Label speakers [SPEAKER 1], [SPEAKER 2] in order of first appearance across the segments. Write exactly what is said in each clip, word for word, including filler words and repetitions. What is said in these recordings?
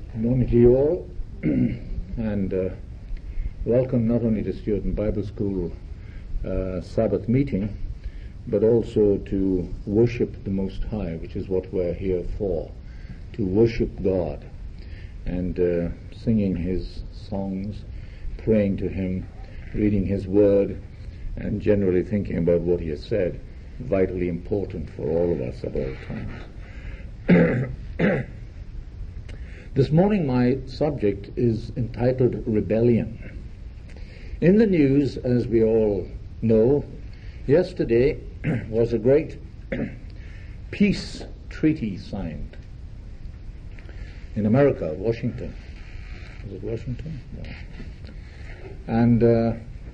[SPEAKER 1] Good morning to you all, and uh, welcome not only to Student Bible School uh, Sabbath meeting, but also to worship the Most High, which is what we're here for, to worship God, and uh, singing His songs, praying to Him, reading His Word, and generally thinking about what He has said, vitally important for all of us at all times. This morning my subject is entitled Rebellion. In the news, as we all know, yesterday was a great peace treaty signed in America, Washington. Was it Washington? No. And uh,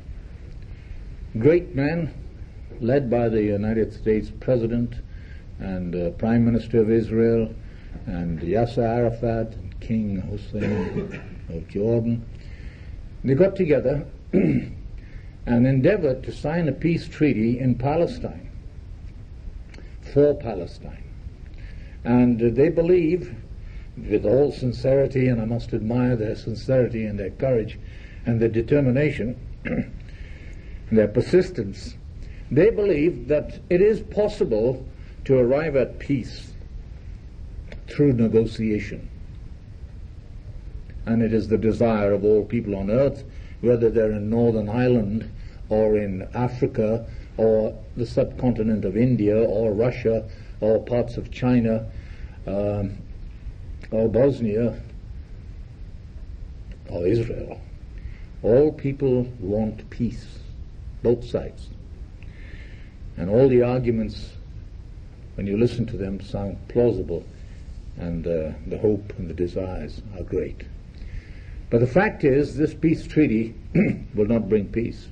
[SPEAKER 1] great men led by the United States President and uh, Prime Minister of Israel and Yasser Arafat and King Hussein of Jordan. They got together and endeavored to sign a peace treaty in Palestine, for Palestine. And uh, they believe, with all sincerity, and I must admire their sincerity and their courage and their determination, their persistence, they believe that it is possible to arrive at peace through negotiation. And it is the desire of all people on earth, whether they're in Northern Ireland or in Africa or the subcontinent of India or Russia or parts of China um, or Bosnia or Israel. All people want peace, both sides. And all the arguments, when you listen to them, sound plausible, and uh, the hope and the desires are great. But the fact is, this peace treaty will not bring peace.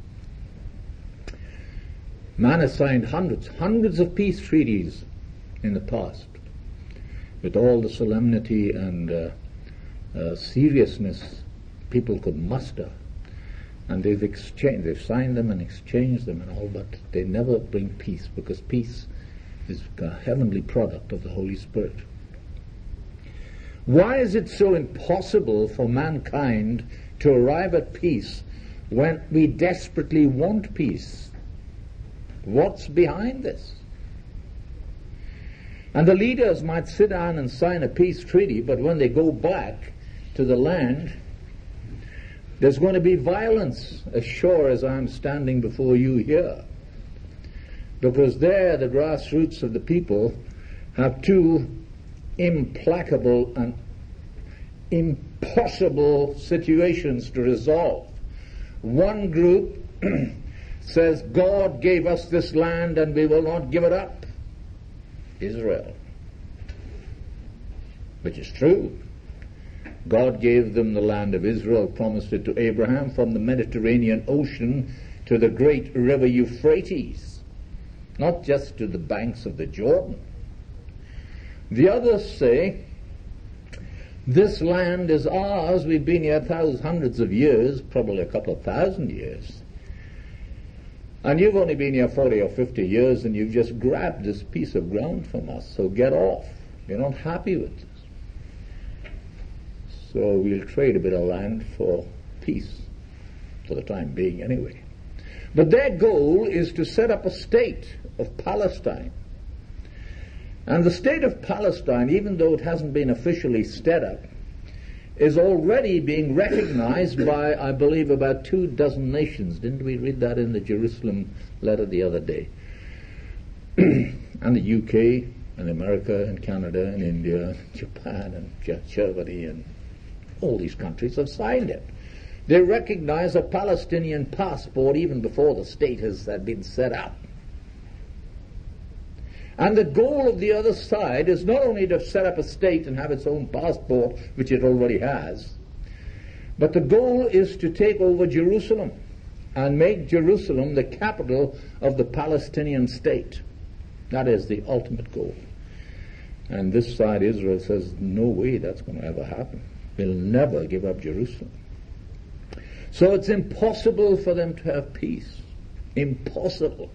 [SPEAKER 1] Man has signed hundreds, hundreds of peace treaties in the past, with all the solemnity and uh, uh, seriousness people could muster. And they've exchanged, they've signed them and exchanged them and all, but they never bring peace, because peace is a heavenly product of the Holy Spirit. Why is it so impossible for mankind to arrive at peace when we desperately want peace? What's behind this? And the leaders might sit down and sign a peace treaty, but when they go back to the land, there's going to be violence, as sure as I'm standing before you here. Because there the grassroots of the people have two implacable and impossible situations to resolve. One group says, God gave us this land and we will not give it up. Israel. Which is true. God gave them the land of Israel, promised it to Abraham, from the Mediterranean Ocean to the great river Euphrates, not just to the banks of the Jordan. The others say, this land is ours, we've been here thousands, hundreds of years, probably a couple of thousand years, and you've only been here forty or fifty years, and you've just grabbed this piece of ground from us, so get off. You're not happy with this. So we'll trade a bit of land for peace, for the time being anyway. But their goal is to set up a state of Palestine. And the state of Palestine, even though it hasn't been officially set up, is already being recognized by, I believe, about two dozen nations. Didn't we read that in the Jerusalem letter the other day? And the U K, and America, and Canada, and India, and Japan, and Germany, and all these countries have signed it. They recognize a Palestinian passport even before the state has had been set up. And the goal of the other side is not only to set up a state and have its own passport, which it already has, but the goal is to take over Jerusalem and make Jerusalem the capital of the Palestinian state. That is the ultimate goal. And this side, Israel, says, no way that's going to ever happen. We'll never give up Jerusalem. So it's impossible for them to have peace. Impossible.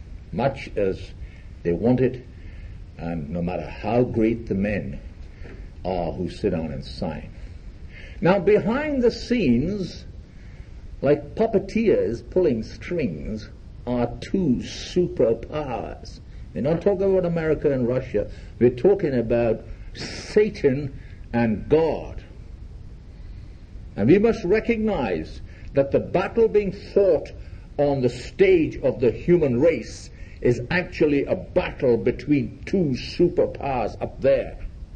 [SPEAKER 1] Much as they want it, and no matter how great the men are who sit down and sign. Now, behind the scenes, like puppeteers pulling strings, are two superpowers. We're not talking about America and Russia. We're talking about Satan and God. And we must recognize that the battle being fought on the stage of the human race is actually a battle between two superpowers up there.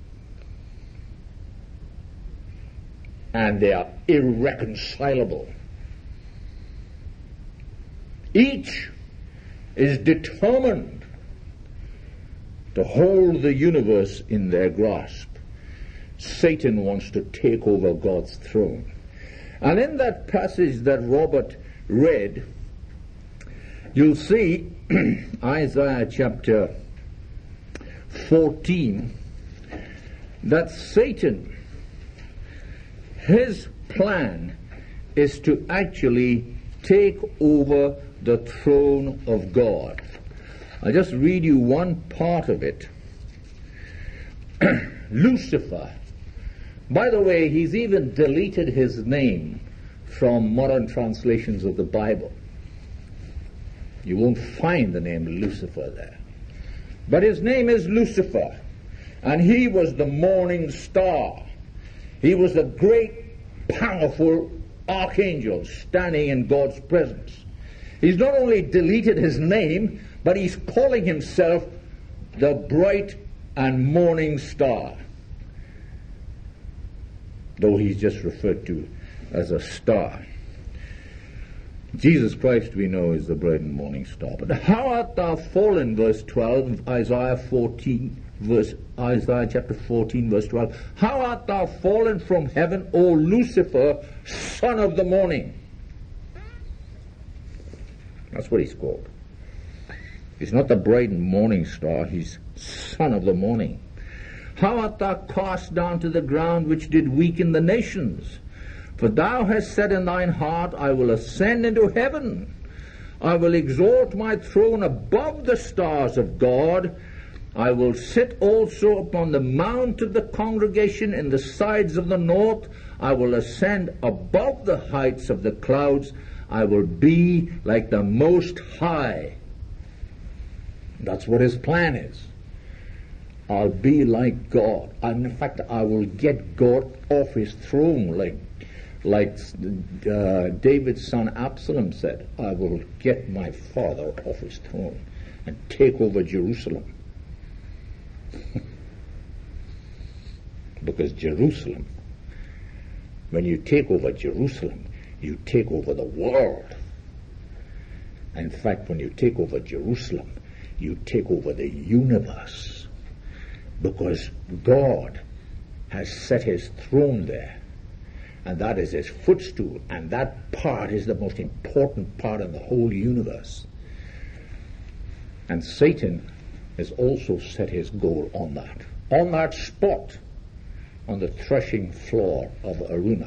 [SPEAKER 1] And they are irreconcilable. Each is determined to hold the universe in their grasp. Satan wants to take over God's throne. And in that passage that Robert read, you'll see Isaiah chapter fourteen, that Satan, his plan is to actually take over the throne of God. I'll just read you one part of it. Lucifer. By the way, he's even deleted his name from modern translations of the Bible. You won't find the name Lucifer there. But his name is Lucifer. And he was the morning star. He was a great, powerful archangel standing in God's presence. He's not only deleted his name, but he's calling himself the bright and morning star. Though he's just referred to as a star. Jesus Christ, we know, is the bright and morning star. But how art thou fallen, verse twelve, Isaiah fourteen, verse Isaiah chapter fourteen, verse twelve. How art thou fallen from heaven, O Lucifer, son of the morning? That's what he's called. He's not the bright and morning star, he's son of the morning. How art thou cast down to the ground, which did weaken the nations? For thou hast said in thine heart, I will ascend into heaven. I will exalt my throne above the stars of God. I will sit also upon the mount of the congregation in the sides of the north. I will ascend above the heights of the clouds. I will be like the Most High. That's what his plan is. I'll be like God. And in fact, I will get God off his throne, like like uh, David's son Absalom said. I will get my father off his throne and take over Jerusalem. Because Jerusalem, when you take over Jerusalem, you take over the world. In fact, when you take over Jerusalem, you take over the universe. Because God has set his throne there. And that is his footstool. And that part is the most important part in the whole universe. And Satan has also set his goal on that. On that spot, on the threshing floor of Araunah,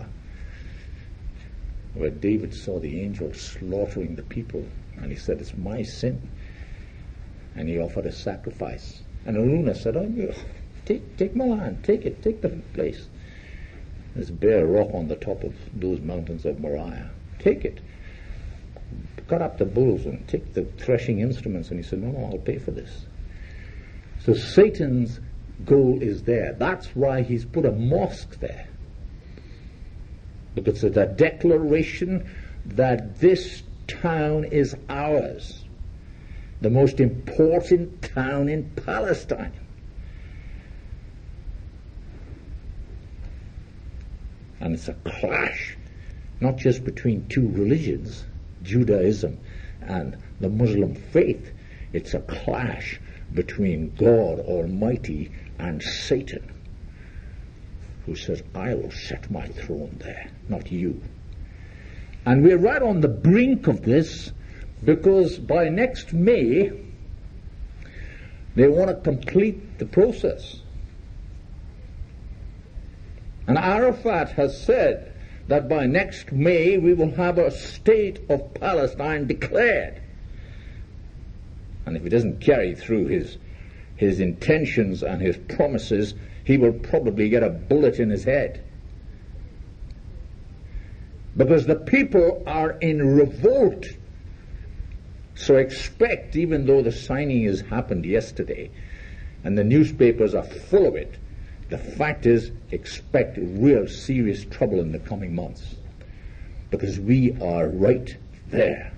[SPEAKER 1] where David saw the angel slaughtering the people. And he said, it's my sin. And he offered a sacrifice. And Araunah said, oh, take, take my land, take it, take the place. There's a bare rock on the top of those mountains of Moriah. Take it. Cut up the bulls and take the threshing instruments. And he said, no, no, I'll pay for this. So Satan's goal is there. That's why he's put a mosque there. Because it's a declaration that this town is ours. The most important town in Palestine. And it's a clash, not just between two religions, Judaism and the Muslim faith. It's a clash between God Almighty and Satan, who says, I will set my throne there, not you. And we're right on the brink of this, because by next May, they want to complete the process. And Arafat has said that by next May we will have a state of Palestine declared. And if he doesn't carry through his his intentions and his promises, he will probably get a bullet in his head. Because the people are in revolt. So expect, even though the signing has happened yesterday, and the newspapers are full of it, the fact is, expect real serious trouble in the coming months. Because we are right there.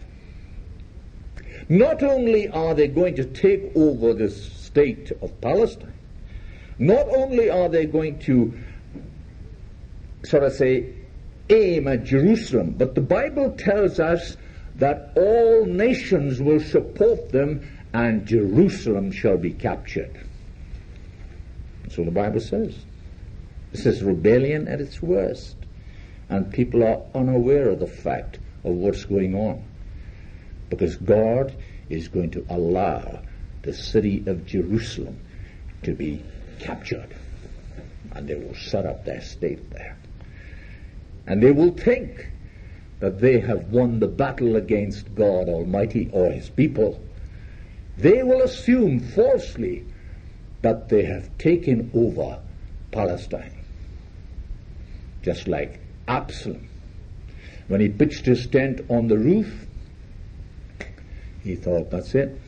[SPEAKER 1] Not only are they going to take over this state of Palestine, not only are they going to sort of say, aim at Jerusalem, but the Bible tells us that all nations will support them and Jerusalem shall be captured. So the Bible says. This is rebellion at its worst. And people are unaware of the fact of what's going on. Because God is going to allow the city of Jerusalem to be captured. And they will set up their state there. And they will think that they have won the battle against God Almighty or his people. They will assume falsely that they have taken over Palestine. Just like Absalom. When he pitched his tent on the roof, he thought, that's it.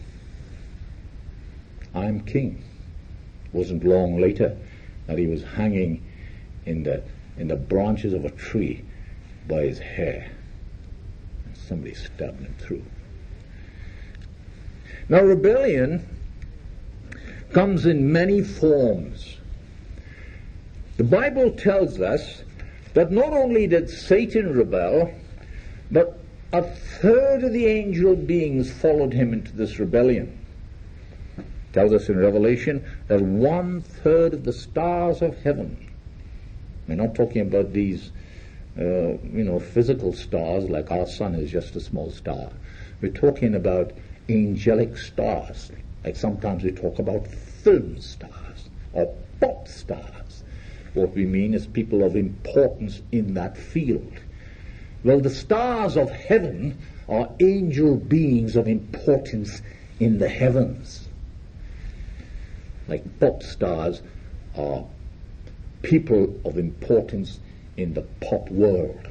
[SPEAKER 1] I'm king. It wasn't long later that he was hanging in the in the branches of a tree by his hair. And somebody stabbed him through. Now rebellion comes in many forms. The Bible tells us that not only did Satan rebel, but a third of the angel beings followed him into this rebellion. It tells us in Revelation that one third of the stars of heaven, we're not talking about these, uh, you know, physical stars like our sun is just a small star. We're talking about angelic stars, like sometimes we talk about film stars or pop stars. What we mean is people of importance in that field. Well, the stars of heaven are angel beings of importance in the heavens. Like pop stars are people of importance in the pop world.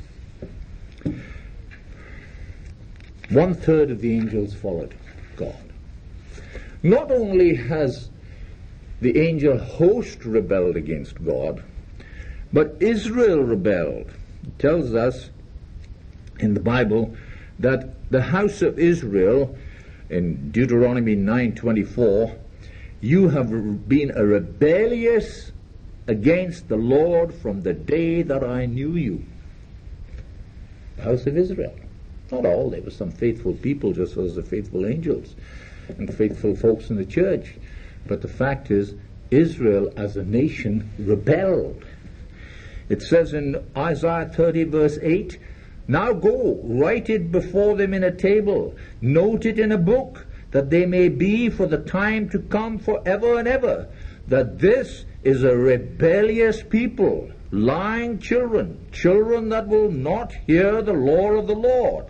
[SPEAKER 1] One third of the angels followed God. Not only has the angel host rebelled against God, but Israel rebelled. It tells us in the Bible that the house of Israel, in Deuteronomy nine twenty-four, you have been a rebellious against the Lord from the day that I knew you. The house of Israel. Not all. There were some faithful people, just as the faithful angels and faithful folks in the church. But the fact is, Israel as a nation rebelled. It says in Isaiah thirty verse eight, now go, write it before them in a table, note it in a book, that they may be for the time to come forever and ever, that this is a rebellious people, lying children, children that will not hear the law of the Lord.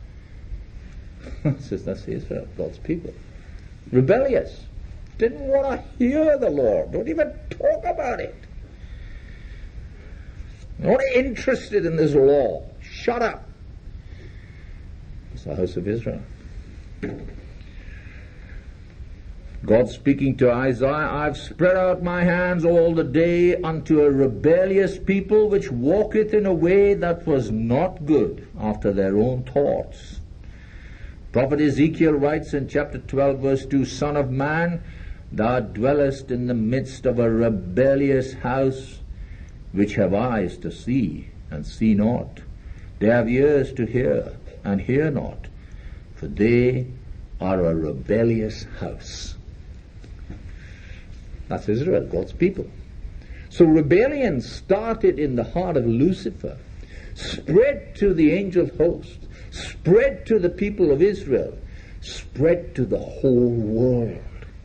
[SPEAKER 1] It says that's Israel, God's people. Rebellious. Didn't want to hear the Lord. Don't even talk about it. Not interested in this law. Shut up. It's the house of Israel. God speaking to Isaiah, I've spread out my hands all the day unto a rebellious people which walketh in a way that was not good after their own thoughts. Prophet Ezekiel writes in chapter twelve verse two, Son of man, thou dwellest in the midst of a rebellious house, which have eyes to see, and see not. They have ears to hear, and hear not, for they are a rebellious house. That's Israel, God's people. So rebellion started in the heart of Lucifer, spread to the angel host, spread to the people of Israel, spread to the whole world.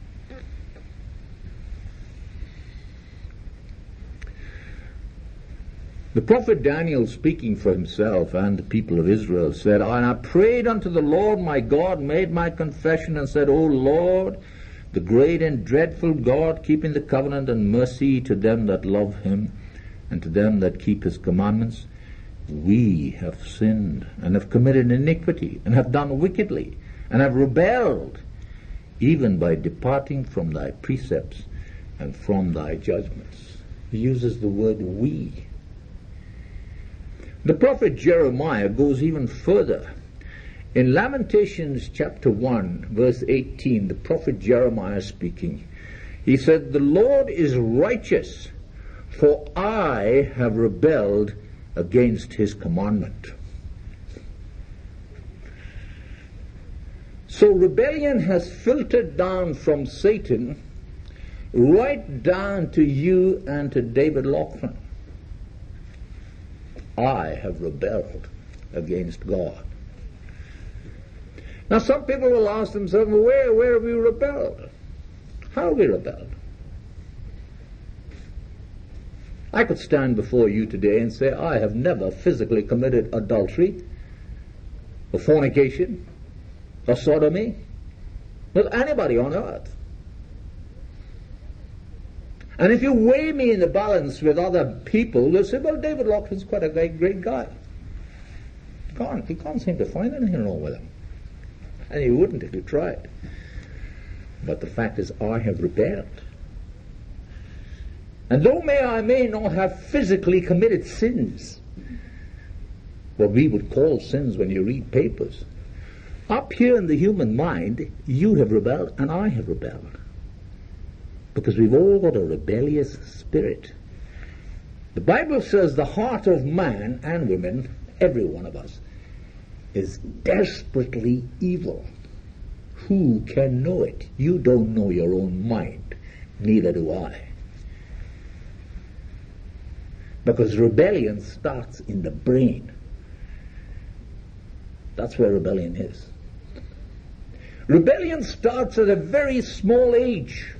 [SPEAKER 1] The prophet Daniel, speaking for himself and the people of Israel, said, And I prayed unto the Lord my God, made my confession, and said, O Lord, the great and dreadful God, keeping the covenant and mercy to them that love him, and to them that keep his commandments. We have sinned, and have committed iniquity, and have done wickedly, and have rebelled, even by departing from thy precepts and from thy judgments. He uses the word we. The prophet Jeremiah goes even further. In Lamentations chapter one, verse eighteen, the prophet Jeremiah speaking, he said, "The Lord is righteous, for I have rebelled against his commandment." So rebellion has filtered down from Satan right down to you and to David Loughlin. I have rebelled against God. Now some people will ask themselves, well, where, where have we rebelled? How have we rebelled? I could stand before you today and say, I have never physically committed adultery, or fornication, or sodomy with anybody on earth. And if you weigh me in the balance with other people, they'll say, well, David Loughlin's quite a great, great guy. Can't, he can't seem to find anything wrong with him. And he wouldn't if he tried. But the fact is, I have rebelled. And though may I may not have physically committed sins, what we would call sins when you read papers, up here in the human mind, you have rebelled and I have rebelled. Because we've all got a rebellious spirit. The Bible says the heart of man and women, every one of us, is desperately evil. Who can know it? You don't know your own mind. Neither do I. Because rebellion starts in the brain. That's where rebellion is. Rebellion starts at a very small age.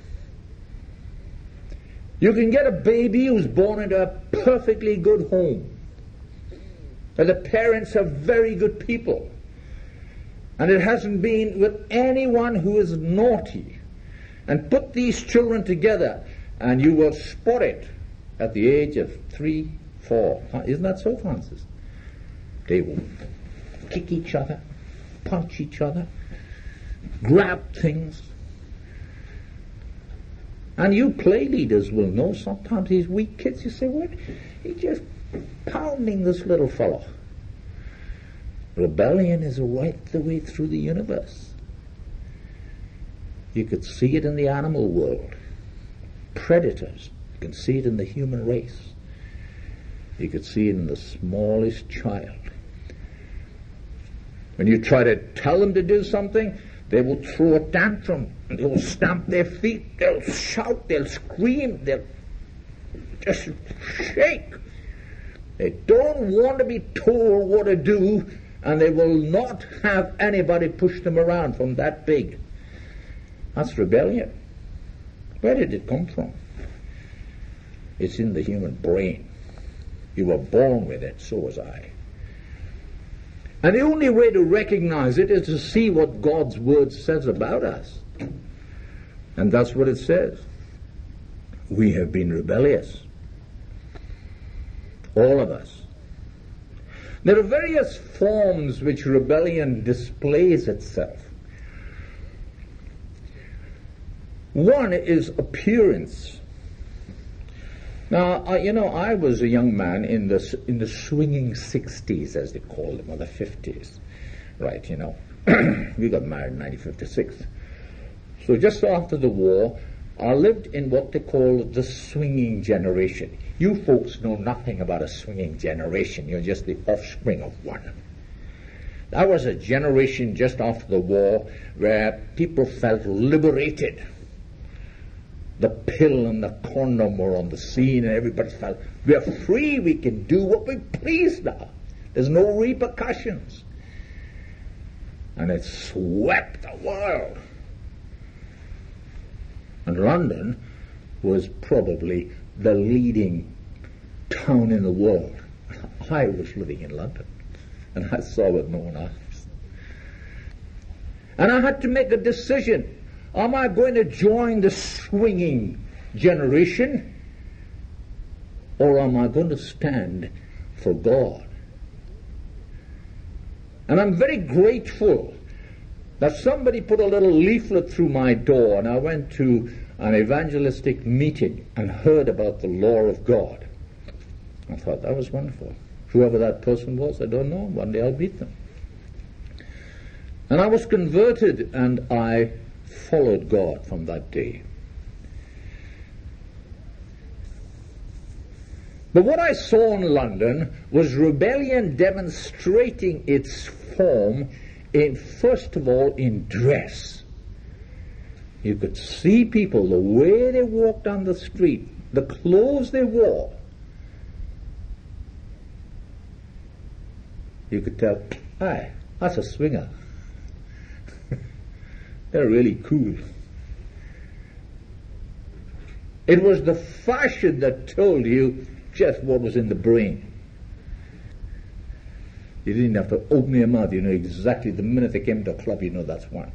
[SPEAKER 1] You can get a baby who's born into a perfectly good home, and the parents are very good people, and it hasn't been with anyone who is naughty. And put these children together, and you will spot it at the age of three, four. Isn't that so, Francis? They will kick each other, punch each other, grab things. And you play leaders will know sometimes these weak kids, you say, what? He's just pounding this little fellow. Rebellion is right the way through the universe. You could see it in the animal world. Predators. You can see it in the human race. You could see it in the smallest child. When you try to tell them to do something, they will throw a tantrum, and they will stamp their feet, they'll shout, they'll scream, they'll just shake. They don't want to be told what to do, and they will not have anybody push them around from that big. That's rebellion. Where did it come from? It's in the human brain. You were born with it, so was I. And the only way to recognize it is to see what God's Word says about us. And that's what it says. We have been rebellious. All of us. There are various forms which rebellion displays itself. One is appearance. Now, uh, you know, I was a young man in the in the swinging sixties, as they call them, or the fifties, right? You know, we got married in nineteen fifty-six. So just after the war, I lived in what they call the swinging generation. You folks know nothing about a swinging generation. You're just the offspring of one. That was a generation just after the war where people felt liberated. The pill and the condom were on the scene, and everybody felt, we're free, we can do what we please now. There's no repercussions. And it swept the world. And London was probably the leading town in the world. I was living in London, and I saw with my own eyes. And I had to make a decision. Am I going to join the swinging generation, or am I going to stand for God? And I'm very grateful that somebody put a little leaflet through my door, and I went to an evangelistic meeting and heard about the law of God. I thought that was wonderful. Whoever that person was, I don't know. One day I'll meet them. And I was converted, and I followed God from that day. But what I saw in London was rebellion demonstrating its form in, first of all, in dress. You could see people, the way they walked on the street, the clothes they wore. You could tell, aye, that's a swinger. They're really cool. It was the fashion that told you just what was in the brain. You didn't have to open your mouth. You know exactly the minute they came to a club, you know that's one.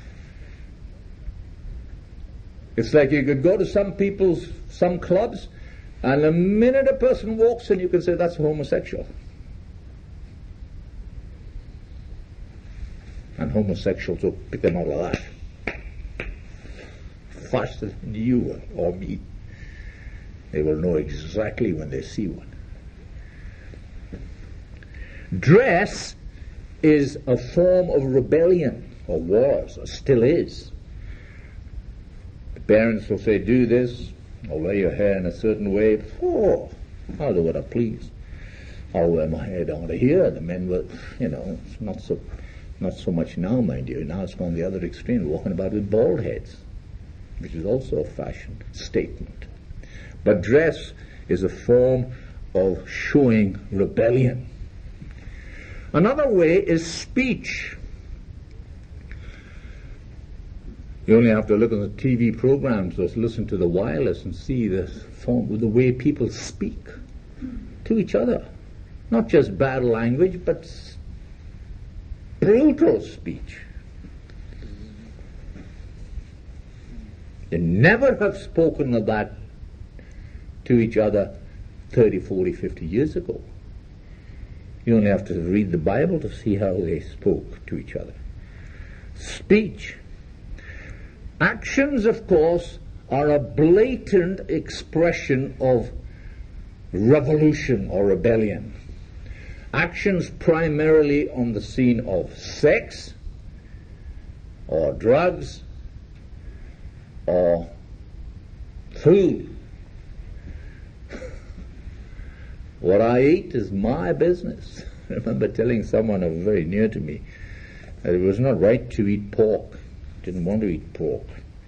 [SPEAKER 1] It's like you could go to some people's, some clubs, and the minute a person walks in, you can say that's a homosexual. And homosexuals will pick them out of that. Faster than you or me. They will know exactly when they see one. Dress is a form of rebellion, or was, or still is. The parents will say, do this, or wear your hair in a certain way. Oh, I'll do what I please. I'll wear my hair down to here. The men will, you know, it's not so, not so much now, mind you. Now it's gone the other extreme, walking about with bald heads, which is also a fashion statement. But dress is a form of showing rebellion. Another way is speech. You only have to look at the T V programs or listen to the wireless and see the form, the way people speak to each other. Not just bad language, but brutal speech. They never have spoken of that to each other thirty, forty, fifty years ago. You only have to read the Bible to see how they spoke to each other. Speech. Actions, of course, are a blatant expression of revolution or rebellion. Actions primarily on the scene of sex, or drugs, or food. What I eat is my business. I remember telling someone who was very near to me that it was not right to eat pork. Didn't want to eat pork.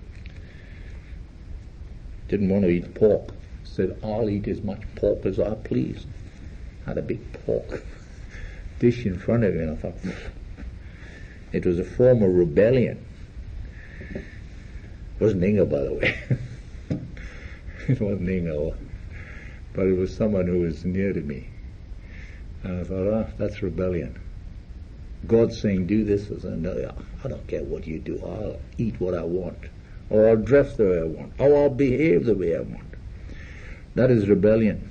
[SPEAKER 1] Didn't want to eat pork. Said, I'll eat as much pork as I please. Had a big pork dish in front of me, and I thought, it was a form of rebellion. It wasn't Inga, by the way. It wasn't Inga. But it was someone who was near to me. And I thought, ah, that's rebellion. God's saying, do this. I said, no, I don't care what you do. I'll eat what I want. Or I'll dress the way I want. Or I'll behave the way I want. That is rebellion.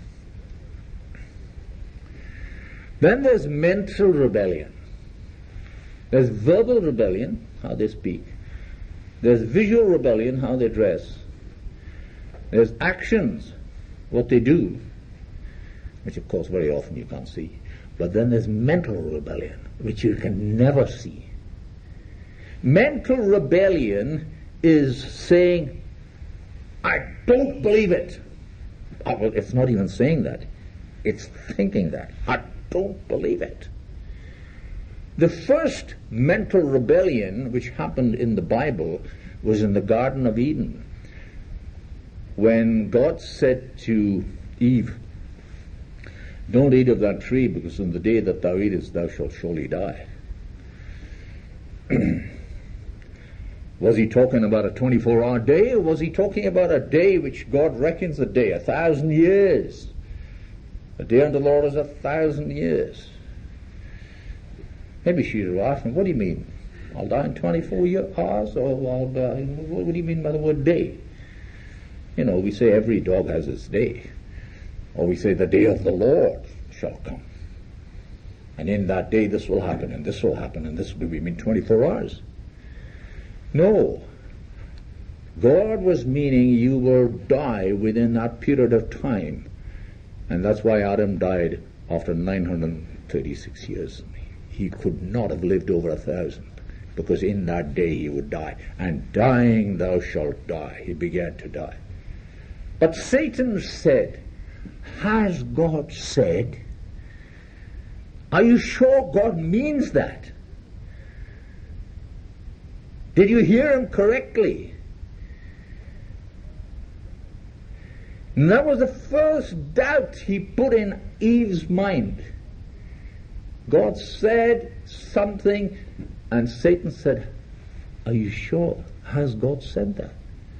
[SPEAKER 1] Then there's mental rebellion. There's verbal rebellion, how they speak. There's visual rebellion, how they dress. There's actions, what they do, which of course very often you can't see. But then there's mental rebellion, which you can never see. Mental rebellion is saying, I don't believe it. Oh, well, it's not even saying that. It's thinking that. I don't believe it. The first mental rebellion which happened in the Bible was in the Garden of Eden, when God said to Eve, don't eat of that tree, because on the day that thou eatest thou shalt surely die. Was he talking about a twenty-four hour day, or was he talking about a day which God reckons a day, a thousand years? A day unto the Lord is a thousand years. Maybe she's asking, what do you mean? I'll die in twenty-four year, hours, or I'll die, what do you mean by the word day? You know, we say every dog has its day. Or we say the day of the Lord shall come. And in that day this will happen, and this will happen, and this will be, mean twenty-four hours. No. God was meaning you will die within that period of time. And that's why Adam died after nine hundred thirty-six years. He could not have lived over a thousand, because in that day he would die. And dying thou shalt die. He began to die. But Satan said, has God said? Are you sure God means that? Did you hear him correctly? And that was the first doubt he put in Eve's mind. God said something, and Satan said, are you sure? Has God said that?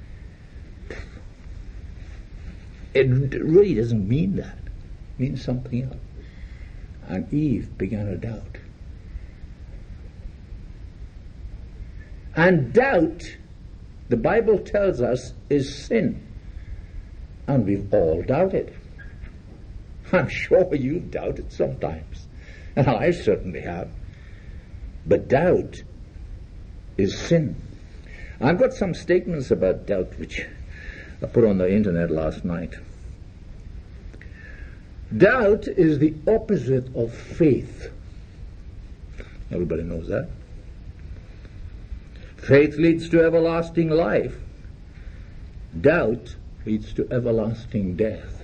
[SPEAKER 1] It really doesn't mean that. It means something else. And Eve began to doubt. And doubt, the Bible tells us, is sin. And we've all doubted. I'm sure you've doubted sometimes. And I certainly have. But doubt is sin. I've got some statements about doubt which I put on the internet last night. Doubt is the opposite of faith. Everybody knows that. Faith leads to everlasting life. Doubt leads to everlasting death.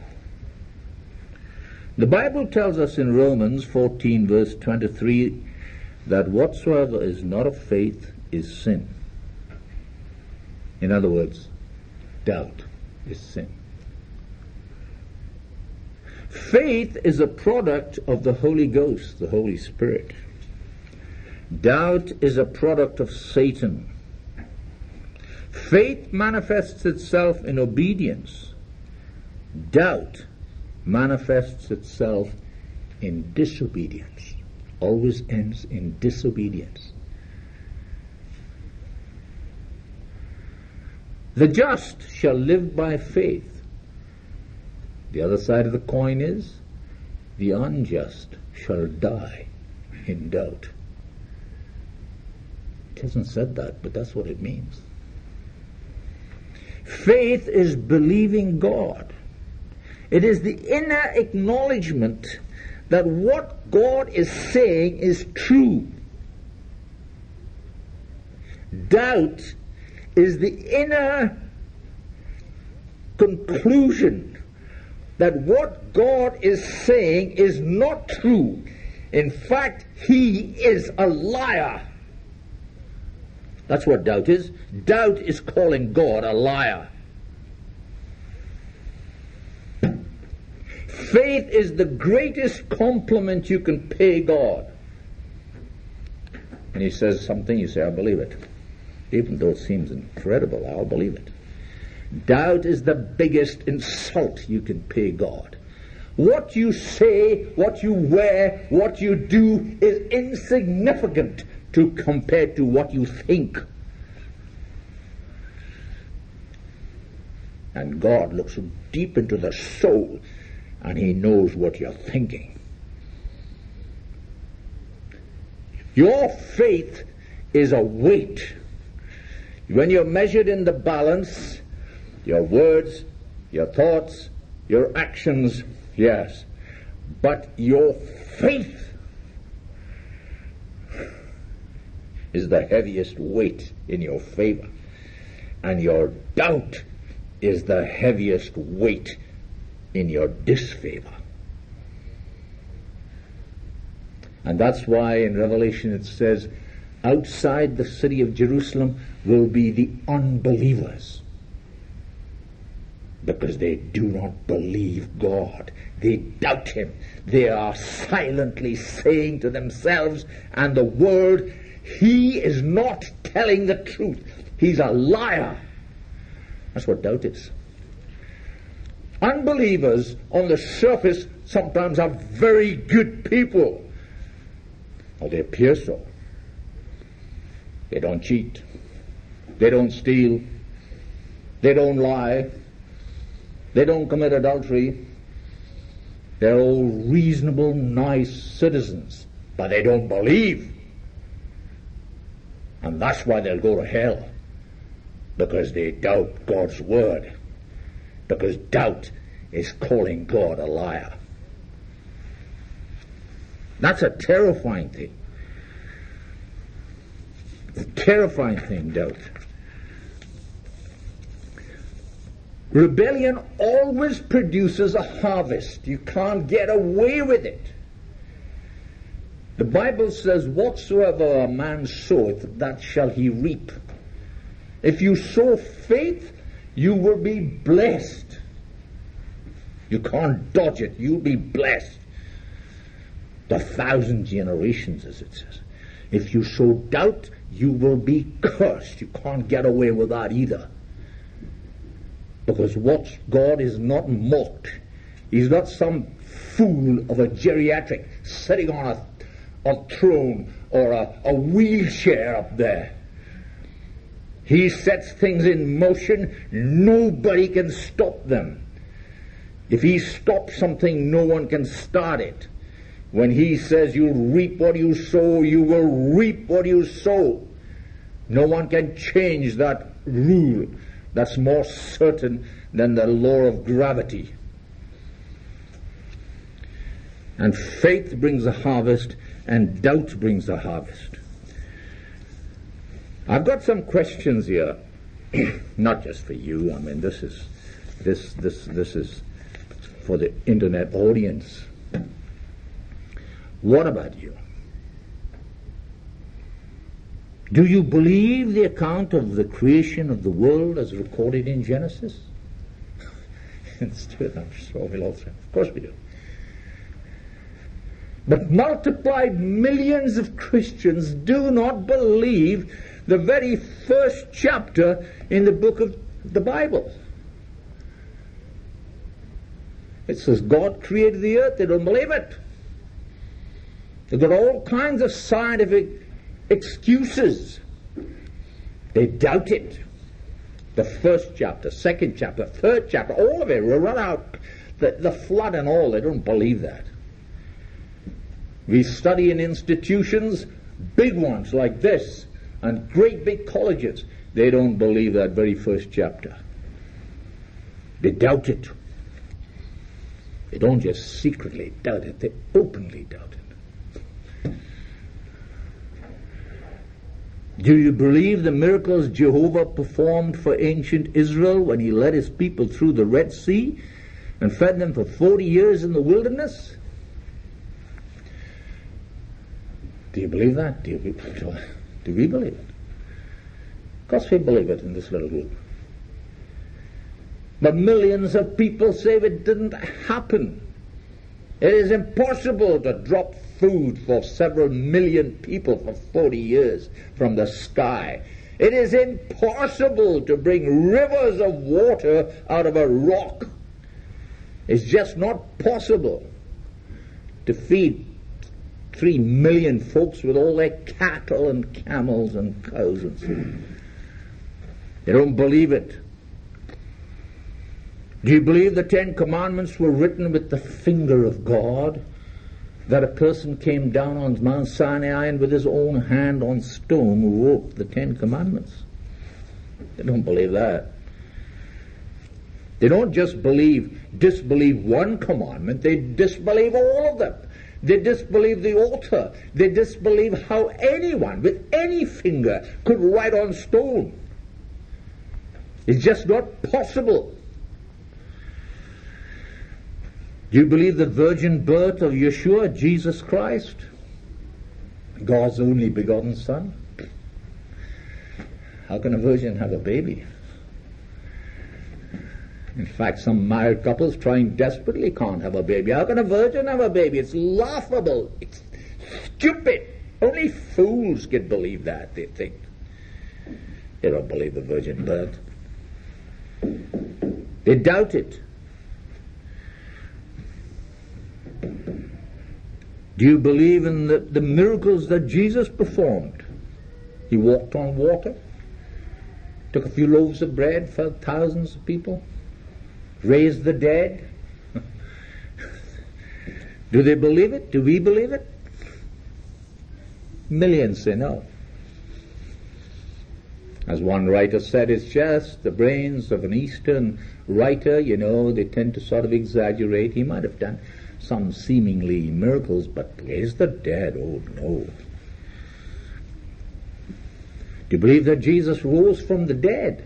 [SPEAKER 1] The Bible tells us in Romans fourteen verse twenty-three that whatsoever is not of faith is sin. In other words, doubt is sin. Faith is a product of the Holy Ghost, the Holy Spirit. Doubt is a product of Satan. Faith manifests itself in obedience. Doubt manifests itself in disobedience. Always ends in disobedience. The just shall live by faith. The other side of the coin is, the unjust shall die in doubt. It hasn't said that, but that's what it means. Faith is believing God. It is the inner acknowledgement that what God is saying is true. Doubt is the inner conclusion that what God is saying is not true. In fact, he is a liar. That's what doubt is. Doubt is calling God a liar. Faith is the greatest compliment you can pay God. And he says something, you say, I believe it. Even though it seems incredible, I'll believe it. Doubt is the biggest insult you can pay God. What you say, what you wear, what you do is insignificant to compared to what you think. And God looks deep into the soul, and he knows what you're thinking. Your faith is a weight. When you're measured in the balance, your words, your thoughts, your actions, yes. But your faith is the heaviest weight in your favor. And your doubt is the heaviest weight in your disfavor. And that's why in Revelation it says, outside the city of Jerusalem will be the unbelievers. Because they do not believe God. They doubt him. They are silently saying to themselves and the world, he is not telling the truth. He's a liar. That's what doubt is. Unbelievers on the surface sometimes are very good people. Or they appear so. They don't cheat. They don't steal. They don't lie. They don't commit adultery. They're all reasonable, nice citizens, but they don't believe. And that's why they'll go to hell, because they doubt God's word, because doubt is calling God a liar. That's a terrifying thing. It's a terrifying thing, doubt. Rebellion always produces a harvest. You can't get away with it. The Bible says, whatsoever a man soweth, that shall he reap. If you sow faith, you will be blessed. You can't dodge it. You'll be blessed. The thousand generations, as it says. If you sow doubt, you will be cursed. You can't get away with that either. Because what God is not mocked. He's not some fool of a geriatric sitting on a, a throne or a, a wheelchair up there. He sets things in motion. Nobody can stop them. If he stops something, no one can start it. When he says you'll reap what you sow, you will reap what you sow. No one can change that rule. That's more certain than the law of gravity. And faith brings a harvest, and doubt brings a harvest. I've got some questions here, not just for you. I mean, this is this this this is for the internet audience. What about you? Do you believe the account of the creation of the world as recorded in Genesis? It's true, I'm sure we'll all say, of course we do. But multiplied millions of Christians do not believe the very first chapter in the book of the Bible. It says God created the earth. They don't believe it. They've got all kinds of scientific excuses. They doubt it. The first chapter, second chapter, third chapter, all of it will run out. The, the flood and all, they don't believe that. We study in institutions, big ones like this, and great big colleges. They don't believe that very first chapter. They doubt it. They don't just secretly doubt it, they openly doubt it. Do you believe the miracles Jehovah performed for ancient Israel when he led his people through the Red Sea and fed them for forty years in the wilderness? Do you believe that? Do, you, do we believe it? Of course we believe it in this little group. But millions of people say it didn't happen. It is impossible to drop food for several million people for forty years from the sky. It is impossible to bring rivers of water out of a rock. It's just not possible to feed three million folks with all their cattle and camels and cows and so. They don't believe it. Do you believe the Ten Commandments were written with the finger of God? That a person came down on Mount Sinai and with his own hand on stone wrote the Ten Commandments? They don't believe that. They don't just believe, disbelieve one commandment, they disbelieve all of them. They disbelieve the author. They disbelieve how anyone with any finger could write on stone. It's just not possible. Do you believe the virgin birth of Yeshua, Jesus Christ, God's only begotten Son? How can a virgin have a baby? In fact, some married couples trying desperately can't have a baby. How can a virgin have a baby? It's laughable. It's stupid. Only fools can believe that, they think. They don't believe the virgin birth. They doubt it. Do you believe in the, the miracles that Jesus performed? He walked on water, took a few loaves of bread, fed thousands of people, raised the dead. Do they believe it? Do we believe it? Millions say no. As one writer said, it's just the brains of an Eastern writer, you know, they tend to sort of exaggerate. He might have done some seemingly miracles, but raise the dead, oh no. Do you believe that Jesus rose from the dead?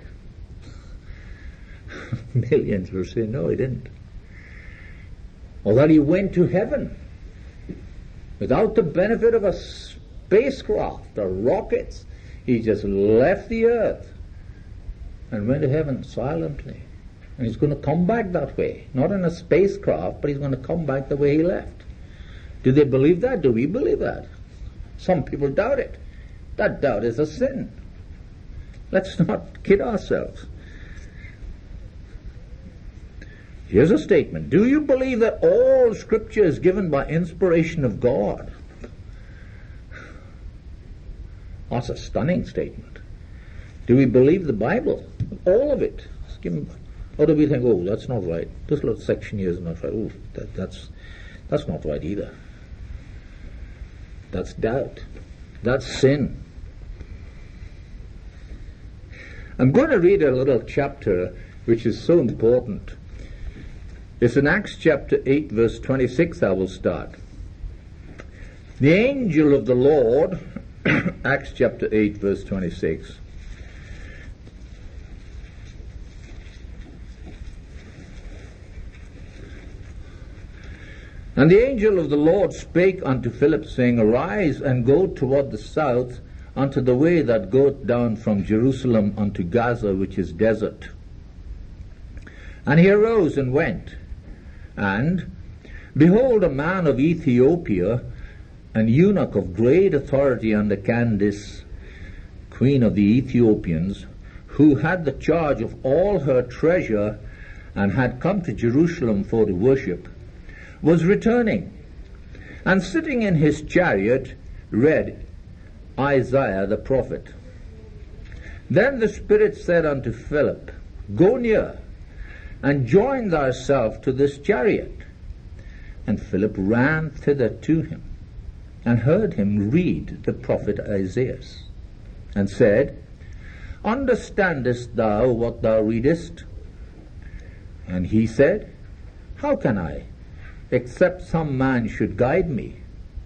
[SPEAKER 1] Millions will say no, he didn't. Or that he went to heaven without the benefit of a spacecraft or rockets. He just left the earth and went to heaven silently. And he's going to come back that way. Not in a spacecraft, but he's going to come back the way he left. Do they believe that? Do we believe that? Some people doubt it. That doubt is a sin. Let's not kid ourselves. Here's a statement. Do you believe that all Scripture is given by inspiration of God? That's a stunning statement. Do we believe the Bible? All of it? Or do we think, oh, that's not right. This little section here is not right. Oh, that, that's, that's not right either. That's doubt. That's sin. I'm going to read a little chapter which is so important. It's in Acts chapter eight, verse twenty-six, I will start. The angel of the Lord, Acts chapter eight, verse twenty-six. And the angel of the Lord spake unto Philip, saying, Arise, and go toward the south, unto the way that goeth down from Jerusalem unto Gaza, which is desert. And he arose and went. And, behold, a man of Ethiopia, an eunuch of great authority under Candace, queen of the Ethiopians, who had the charge of all her treasure, and had come to Jerusalem for to worship, was returning, and sitting in his chariot, read Isaiah the prophet. Then the Spirit said unto Philip, Go near, and join thyself to this chariot. And Philip ran thither to him, and heard him read the prophet Isaiah, and said, Understandest thou what thou readest? And he said, How can I, except some man should guide me?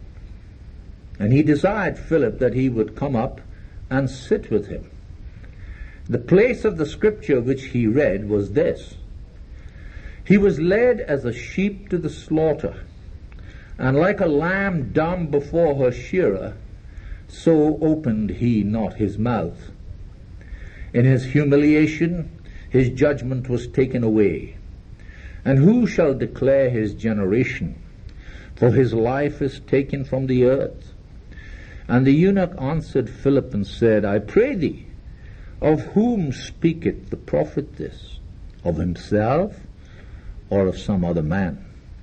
[SPEAKER 1] And he desired Philip that he would come up and sit with him. The place of the scripture which he read was this: He was led as a sheep to the slaughter, and like a lamb dumb before her shearer, so opened he not his mouth. In his humiliation his judgment was taken away. And who shall declare his generation? For his life is taken from the earth. And the eunuch answered Philip and said, I pray thee, of whom speaketh the prophet this? Of himself, or of some other man?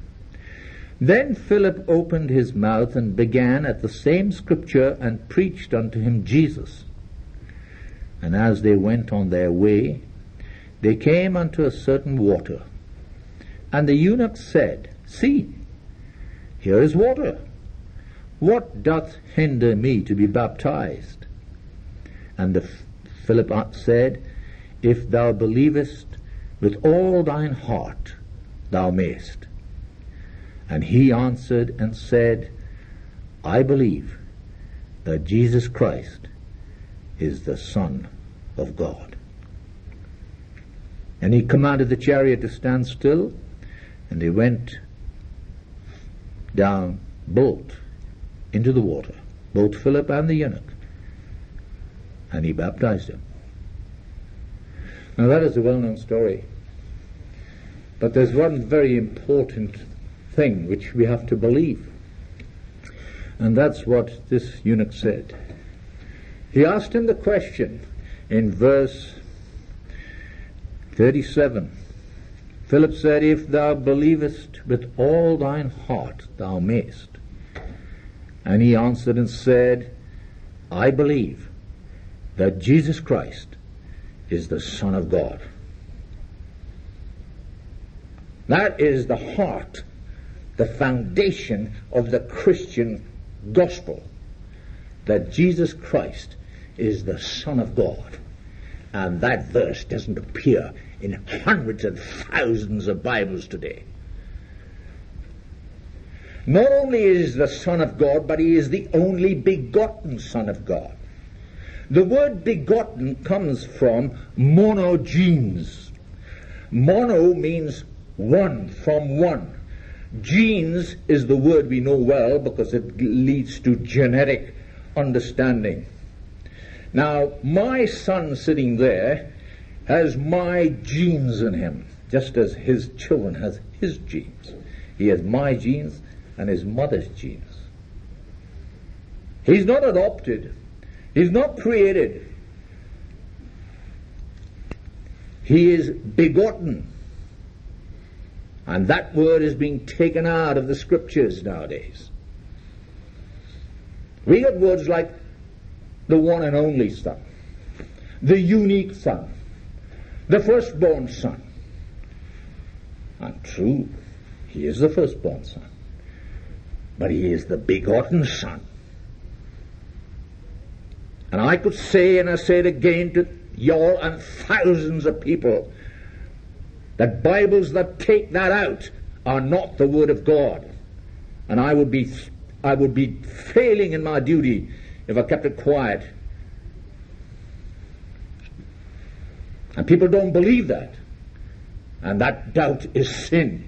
[SPEAKER 1] Then Philip opened his mouth and began at the same scripture, and preached unto him Jesus. And as they went on their way, they came unto a certain water. And the eunuch said, See, here is water. What doth hinder me to be baptized? And the Philip said, If thou believest with all thine heart, thou mayest. And he answered and said, I believe that Jesus Christ is the Son of God. And he commanded the chariot to stand still, and they went down both into the water, both Philip and the eunuch, and he baptized him. Now that is a well-known story. But there's one very important thing which we have to believe. And that's what this eunuch said. He asked him the question in verse thirty-seven. Philip said, If thou believest with all thine heart, thou mayest. And he answered and said, I believe that Jesus Christ is the Son of God. That is the heart, the foundation of the Christian gospel, that Jesus Christ is the Son of God. And that verse doesn't appear in hundreds and thousands of Bibles today. Not only is he the Son of God, but he is the only begotten Son of God. The word begotten comes from monogenes. Mono means one, from one. Genes is the word we know well because it leads to genetic understanding. Now, my son sitting there has my genes in him, just as his children has his genes. He has my genes and his mother's genes. He's not adopted. He's not created. He is begotten. And that word is being taken out of the scriptures nowadays. We got words like the one and only Son, the unique Son, the firstborn Son. And true, he is the firstborn Son, but he is the begotten Son. And I could say, and I say it again to y'all and thousands of people, that Bibles that take that out are not the Word of God. And I would be, I would be failing in my duty if I kept it quiet. And people don't believe that. And that doubt is sin.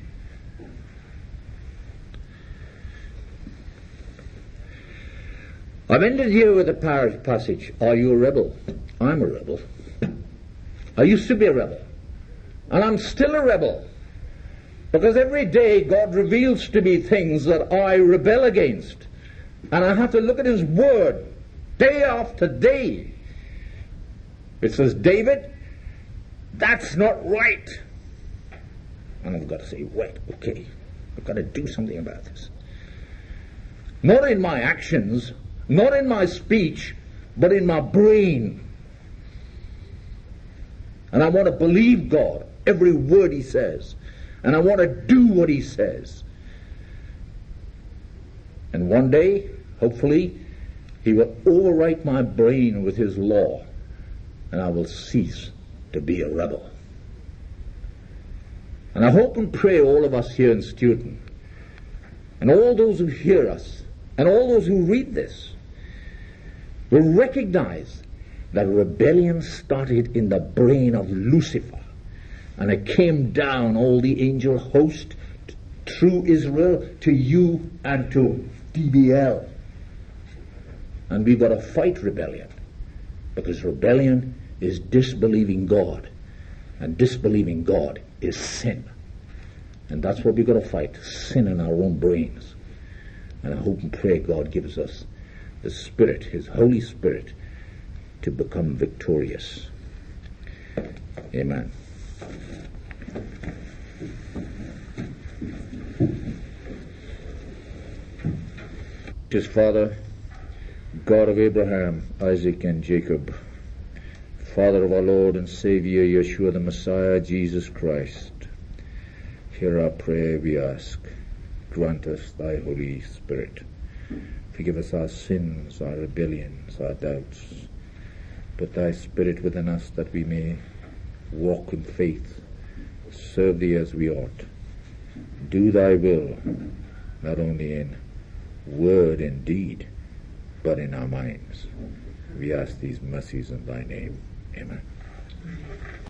[SPEAKER 1] I've ended here with a par- passage. Are you a rebel? I'm a rebel. I used to be a rebel. And I'm still a rebel. Because every day God reveals to me things that I rebel against. And I have to look at His Word day after day. It says, David, that's not right. And I've got to say, wait, okay, I've got to do something about this. Not in my actions, not in my speech, but in my brain. And I want to believe God, every word He says. And I want to do what He says. And one day, hopefully, He will overwrite my brain with His law, and I will cease to be a rebel. And I hope and pray all of us here in Stoughton, and all those who hear us, and all those who read this, will recognize that rebellion started in the brain of Lucifer, and it came down all the angel host t- through Israel to you and to D B L. And we've got to fight rebellion, because rebellion is disbelieving God, and disbelieving God is sin. And that's what we've got to fight, sin in our own brains. And I hope and pray God gives us the Spirit, His Holy Spirit, to become victorious. Amen. His Father, God of Abraham, Isaac, and Jacob, Father of our Lord and Savior, Yeshua the Messiah, Jesus Christ, hear our prayer, we ask. Grant us Thy Holy Spirit. Forgive us our sins, our rebellions, our doubts. Put Thy Spirit within us that we may walk in faith, serve Thee as we ought. Do Thy will, not only in word and deed, but in our minds. We ask these mercies in Thy name. Amen.